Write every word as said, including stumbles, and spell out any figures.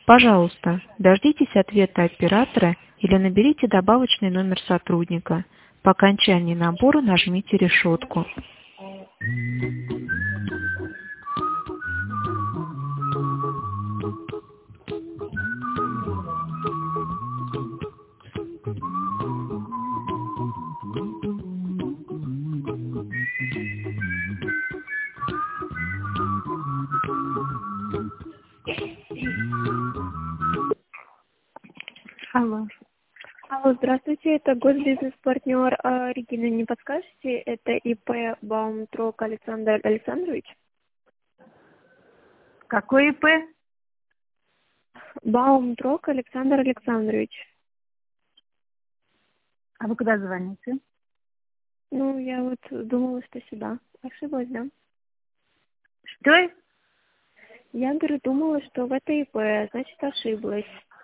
Пожалуйста, дождитесь ответа оператора или наберите добавочный номер сотрудника. По окончании набора нажмите решетку. Алло. Алло, здравствуйте, это госбизнес-партнер а, Регина, не подскажете? Это ИП Баумтрок Александр Александрович? Какой ИП? Баумтрок Александр Александрович. А вы куда звоните? Ну, я вот думала, что сюда. Ошиблась, да? Что? Я, говорю, думала, что в это ИП, значит, ошиблась.